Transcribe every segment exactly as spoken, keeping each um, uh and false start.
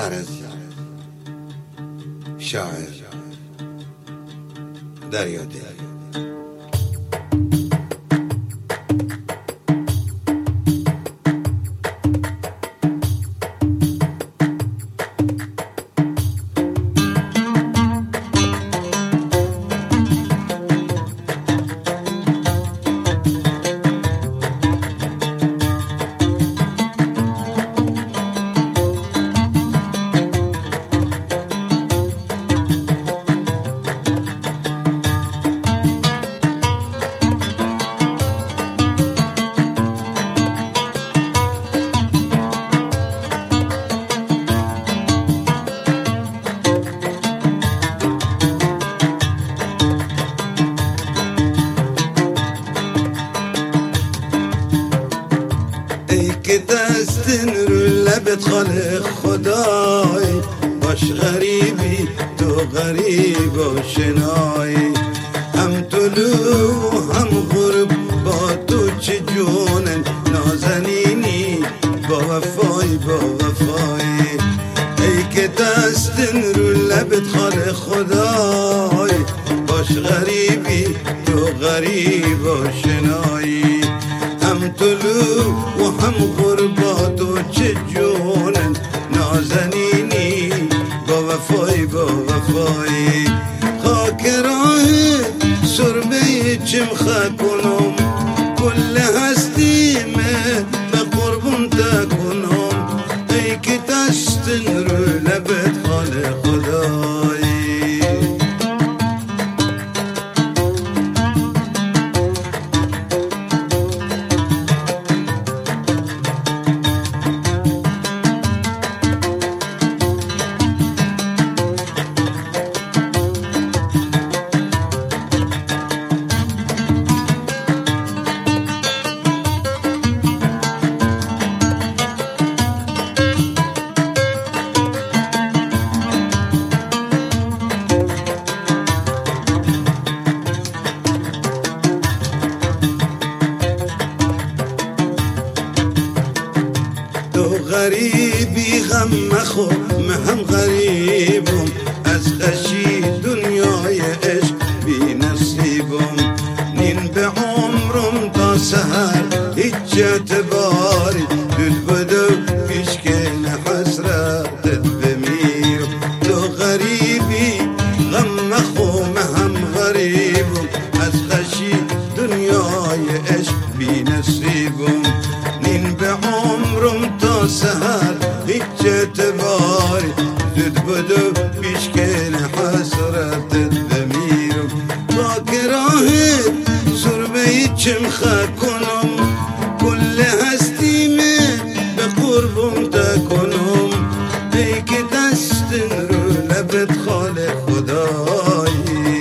شعر از شاعر دریادل. که دستن رو لبت خالق خدای، باش غریبی تو غریب و شنای، هم طلوع هم غرب با تو چه جونن نازنینی، با وفای با وفای. ای که دستن رو لبت خالق خدای، باش غریبی تو غریب و شنایی، هم طلوع و هم غربات و چه جونن نازنینی، با وفای با وفای. خاک راه سربه چمخه کنم، کل هستیمه به قربون تکنم. ای که دستن رو لبت خالق خدای. غریبی غم مخو مهم غریبم، از خشی دنیای عشق بی نصیبم. نین به عمرم تا سهر هیچ اعتباری، دل بدو پیشکن حسرتت بمیرم. تو غریبی غم مخو مهم غریبم، از خشی دنیای عشق بی نصیبم. نین به عمرم تا سهر هیچ اعتباری، زود بدو پیشکن حسرتت بمیرم. با که راهت سربه چمخه کنم، کل هستیمه به قربم تکنم. ای که دستن رو لبت خالق خدایی.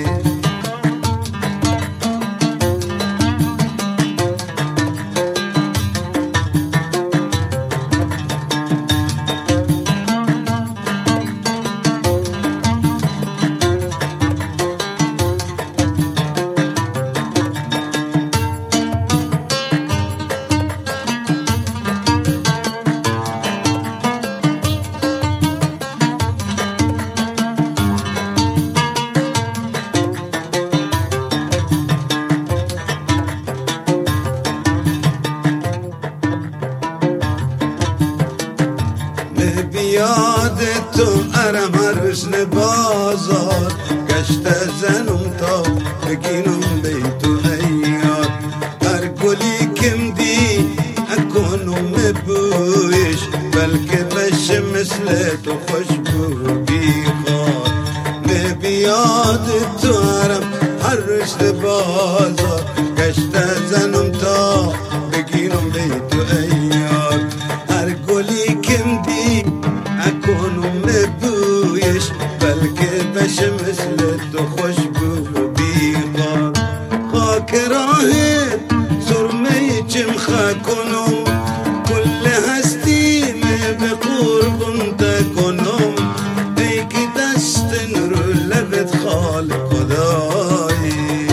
بیاد تو ارم هر حسن بازار، گشت زنم تا بگینم بیتو ایار. هر گلی کم دی اکنم بویش، بلکه بشه مثل تو خوشبو بیخوار. بیاد تو ارم هر حسن بازار، گشت زنم تا بگینم بیتو ایار. هر گلی کم دی اکنم بویش، بلکه بشه مثل تو خوشبو و بیخوار. خاک راهت سرمه چمخه کنم، کل هستیمه به قربون تکنم. ای که دستن رو لبت خالق خدایی.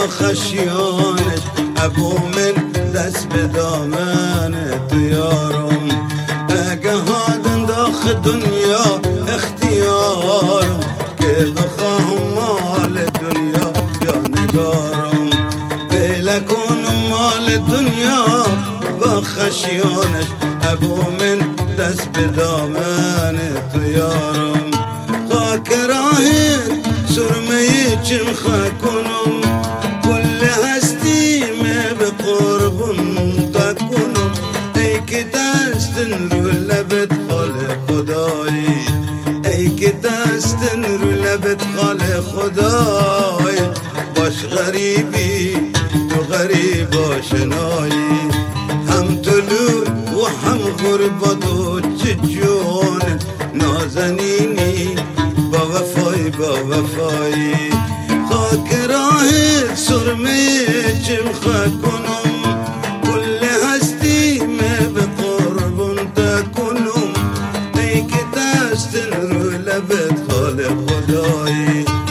با خشیانش ابو من دست به دامن تو یارم اگه هادن داخل دنیا اختیارم که بخواهم مال دنیا یا نگارم بیله کنم مال دنیا با خشیانش ابو من دست به دامن تو یارم خاک راهت سرمه چمخه کنم کل هستیم به قربون تا کنم ای که دستن رو لبت خال خدایی ای که دستن رو لبت خال خدایی باش غریبی تو غریب آشنایی هم طلوع و هم غربت و چجون نازنینی با وفای با وفایی خاک راه سرمه چمخه کنم کل هستی می به قربون تا کنم ای که دست رو لبت خال خدایی